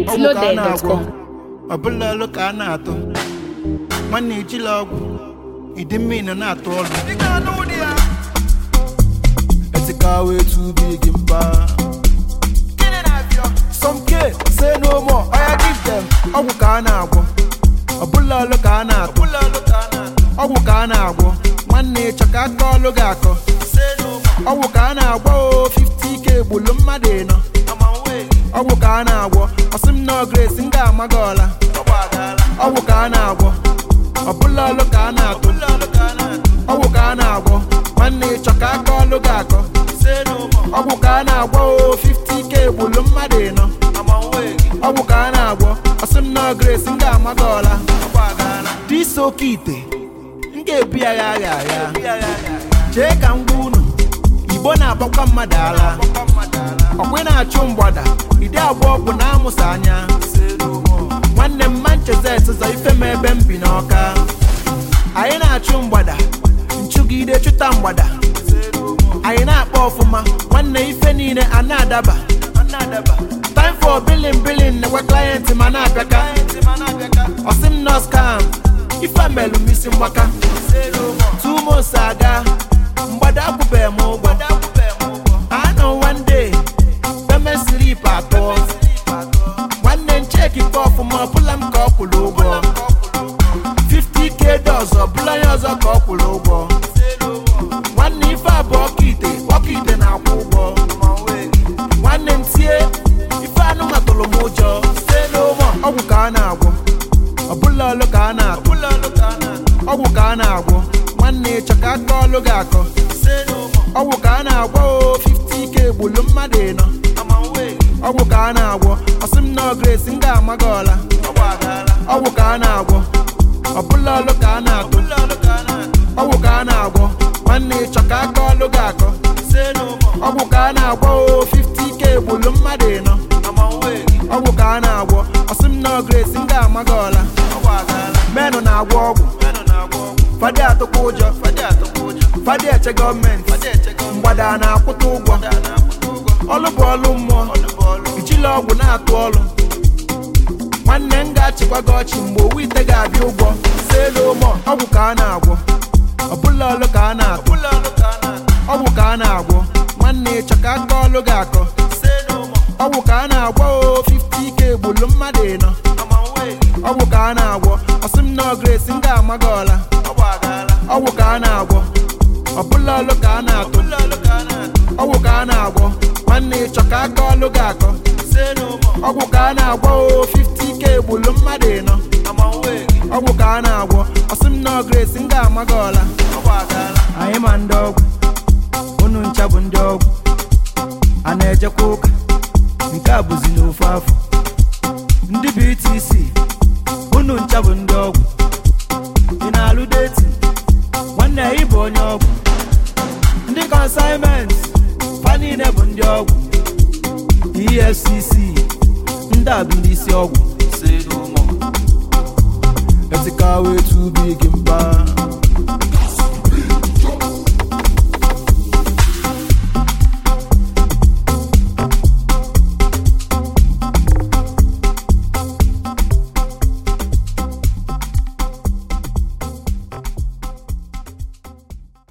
mintloaded.com. Ọbụla olu ka a na-atụ nwanne ejila ọgwụ ịdị mmiri na-atụ ọlụ etikawa etu big mba some kids say no more I give them ọgwụ ka a na-agwọ ọbụla olu ka a na-atụ ọgwụ ka a na-agwọ nwanne ịchọ ka aka ọlụ gị akọ ọgwụ ka a na-agwọ 50k gbulu mmadụ ịnọ ọgwụ ka a na-agwọ ọsị m nọ grace m ga-ama gị ọla ọgwụ ka a na-agwọ ọbụla ọlụ ka a na-atụ ọgwụ ka a na-agwọ nwanne ịchọ ka aka ọlụ gị akọ ọgwụ ka a na-agwọ 50k gbulu mmadụ ịnọ ọgwụ ka a na-agwọ ọsị m nọ grace m ga-ama gị ọla dị isi oke ite m ga-ebu ya agha chee ka m gwa unu igbo na-agbakwa mmadụ ala ọkwa na-achụ mgbada ide abụọ bụ na amụsa anya nwanne m Manchester ụzọ ife m ebe m bi n'Ọka anyị na-achụ mgbada nchụgide chụta mgbada anyị na-akpa ọfụma nwanne ife niile a na-adaba time for billing nekwe client ma na-abịaka ọsị m nọ scam ife melu m isi mgbaka 2 months aga mgbada akwụbeghị m ụgwọ anọ one day payment slip atọ nwanne ncheki ka ọfụma ọbụla m ka ọ kwụrụ ụgwọ 50k dollars ọbụla ya ọzọ ka ọ kwụrụ ụgwọ nwanne ife abụ ọkaite na-akwụ ụgwọ nwanne m tie ife anụ matụrụ m ụjọ ọgwụ ka a na-agwọ ọbụla ọlụ ka a na-atụ ọgwụ ka a na-agwọ nwanne ịchọ ka aka ọlụ gị akọ ọgwụ ka a na-agwọ 50k gbulu mmadụ ịnọ ọgwụ ka a na-agwọ ọsị m nọ grace m ga-ama gị ọla ọgwụ ka a na-agwọ ọbụla ọlụ ka a na-atụ ọgwụ ka a na-agwọ nwanne ịchọ ka aka ọlụ gị akọ ọgwụ ka a na-agwọ 50k gbulu mmadụ ịnọ ọgwụ ka a na-agwọ ọsị m nọ grace m ga-ama gị ọla menụ na-agwọ ọgwụ fadị atụkwa ụjọ fadị eche gọọmenti mgbada na-akwụta ụgwọ ọlụ bụ ọlụ mmụọ ijila ọgwụ na-atụ ọlụ nwanne m ga-achịkwa gị ọchị mgbe owu ite ga-abịa ụgwọ ọgwụ ka a na-agwọ ọbụla ọlụ ka a na-atụ ọgwụ ka a na-agwọ nwanne ịchọ ka aka ọlụ gị akọ ọgwụ ka a na-agwọ 50k gbulu mmadụ ịnọ ọgwụ ka a na-agwọ ọsị m nọ grace m ga-ama gị ọla ọgwụ ka a na-agwọ ọbụla ọlụ ka a na-atụ ọgwụ ka a na-agwọ nwanne ịchọ ka aka ọlụ gị akọ ọgwụ ka a na-agwọ 50k gbulu mmadụ ịnọ ọgwụ ka a na-agwọ ọsị m nọ grace m ga-ama gị ọla anyị ma ndị ọgwụ unu ncha bụ ndị ọgwụ a na-ejekwa ụka nke a bụzi n'ofu afọ ndị BTC unu ncha bụ ndị ọgwụ ị na-alụ deti nwanne ị bụ onye ọgwụ ndị consignment fa niile bụ ndị ọgwụ EFCC ndị a bụ ndị isi ọgwụ etikawa etu big mba